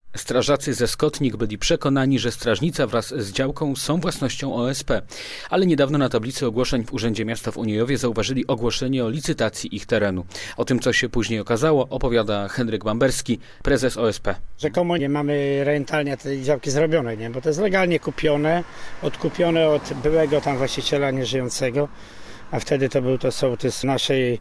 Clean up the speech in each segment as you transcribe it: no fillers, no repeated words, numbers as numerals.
Strażacy ze Skotnik byli przekonani, że strażnica wraz z działką są własnością OSP. Ale niedawno na tablicy ogłoszeń w Urzędzie Miasta w Uniejowie zauważyli ogłoszenie o licytacji ich terenu. O tym, co się później okazało, opowiada Henryk Bamberski, prezes OSP. Rzekomo nie mamy rentalnie tej działki zrobionej, nie? Bo to jest legalnie kupione, odkupione od byłego tam właściciela nieżyjącego. A wtedy to był to sołtys naszej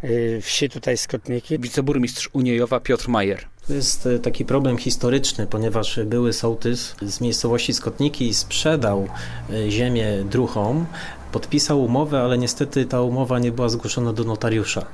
wsi tutaj Skotniki. Wiceburmistrz Uniejowa Piotr Majer. To jest taki problem historyczny, ponieważ były sołtys z miejscowości Skotniki sprzedał ziemię druchom, podpisał umowę, ale niestety ta umowa nie była zgłoszona do notariusza.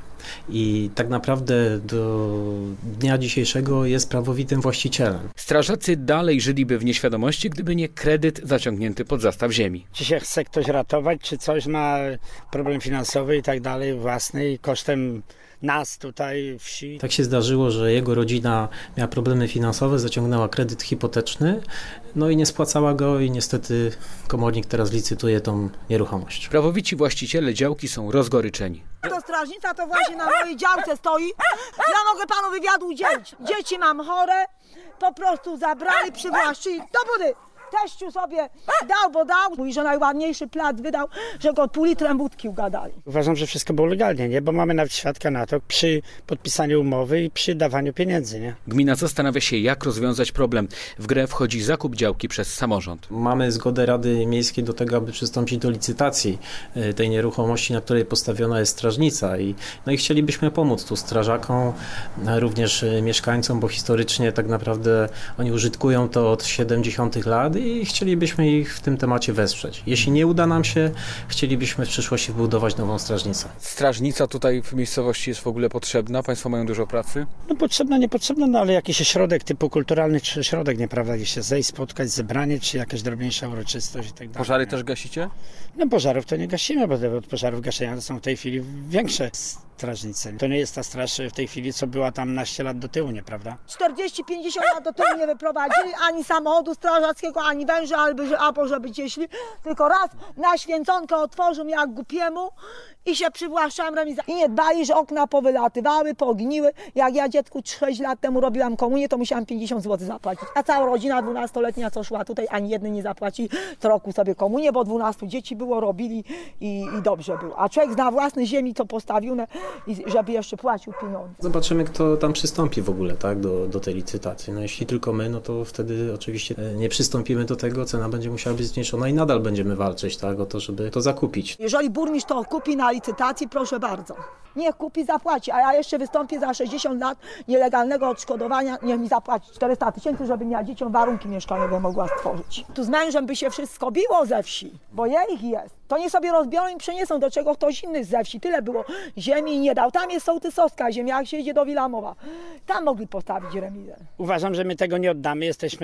I tak naprawdę do dnia dzisiejszego jest prawowitym właścicielem. Strażacy dalej żyliby w nieświadomości, gdyby nie kredyt zaciągnięty pod zastaw ziemi. Czy się chce ktoś ratować, czy coś ma problem finansowy i tak dalej, własny, kosztem nas tutaj wsi. Tak się zdarzyło, że jego rodzina miała problemy finansowe, zaciągnęła kredyt hipoteczny, no i nie spłacała go i niestety komornik teraz licytuje tą nieruchomość. Prawowici właściciele działki są rozgoryczeni. To strażnica to właśnie na mojej działce stoi. Ja mogę panu wywiadu udzielić. Dzieci mam chore, po prostu zabrali, przywłaszczyli do budy. Teściu sobie dał, bo dał. Mówi, że najładniejszy plac wydał, że go pół litrem wódki ugadali. Uważam, że wszystko było legalnie, nie? Bo mamy nawet świadka na to przy podpisaniu umowy i przy dawaniu pieniędzy, nie? Gmina zastanawia się, jak rozwiązać problem. W grę wchodzi zakup działki przez samorząd. Mamy zgodę Rady Miejskiej do tego, aby przystąpić do licytacji tej nieruchomości, na której postawiona jest strażnica. No i chcielibyśmy pomóc tu strażakom, również mieszkańcom, bo historycznie tak naprawdę oni użytkują to od 70 lat i chcielibyśmy ich w tym temacie wesprzeć. Jeśli nie uda nam się, chcielibyśmy w przyszłości wybudować nową strażnicę. Strażnica tutaj w miejscowości jest w ogóle potrzebna? Państwo mają dużo pracy? No potrzebna, niepotrzebna, no ale jakiś środek typu kulturalny, czy środek, nieprawda, gdzieś się zejść, spotkać, zebranie, czy jakaś drobniejsza uroczystość i tak dalej. Pożary też gasicie? No pożarów to nie gasimy, bo od pożarów gaszenia są w tej chwili większe strażnice. To nie jest ta straż w tej chwili, co była tam naście lat do tyłu, nieprawda? 40-50 lat do tyłu nie wyprowadzili ani samochodu strażackiego, ani węża, albo żeby gdzieś szli. Tylko raz na święconkę otworzył jak głupiemu i się przywłaszczałem remiza. I nie dbali, że okna powylatywały, pogniły. Jak ja dziecku 6 lat temu robiłam komunię, to musiałam 50 zł zapłacić. A cała rodzina 12-letnia, co szła tutaj, ani jednej nie zapłaci co roku sobie komunię, bo 12 dzieci było, robili i dobrze było. A człowiek na własnej ziemi to postawił, żeby jeszcze płacił pieniądze. Zobaczymy, kto tam przystąpi w ogóle, tak, do tej licytacji. No jeśli tylko my, no to wtedy oczywiście nie przystąpimy do tego, cena będzie musiała być zmniejszona i nadal będziemy walczyć, tak, o to, żeby to zakupić. Jeżeli burmistrz to kupi na licytacji, proszę bardzo. Niech kupi, zapłaci, a ja jeszcze wystąpię za 60 lat nielegalnego odszkodowania, niech mi zapłaci 400 000, żebym ja dzieciom warunki mieszkaniowe mogła stworzyć. Tu z mężem by się wszystko biło ze wsi, bo ich jest. To nie sobie rozbiorą i przeniesą do czego ktoś inny ze wsi. Tyle było ziemi i nie dał. Tam jest sołtysowska ziemia, jak się idzie do Wilamowa. Tam mogli postawić remizę. Uważam, że my tego nie oddamy. Jesteśmy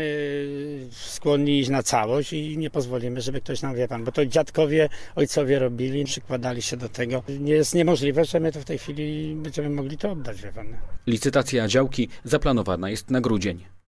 skłonni iść na całość i nie pozwolimy, żeby ktoś nam, wie pan, bo to dziadkowie, ojcowie robili, przykładali się do tego. Nie jest niemożliwe, że my to w tej chwili będziemy mogli to oddać, wie pan. Licytacja działki zaplanowana jest na grudzień.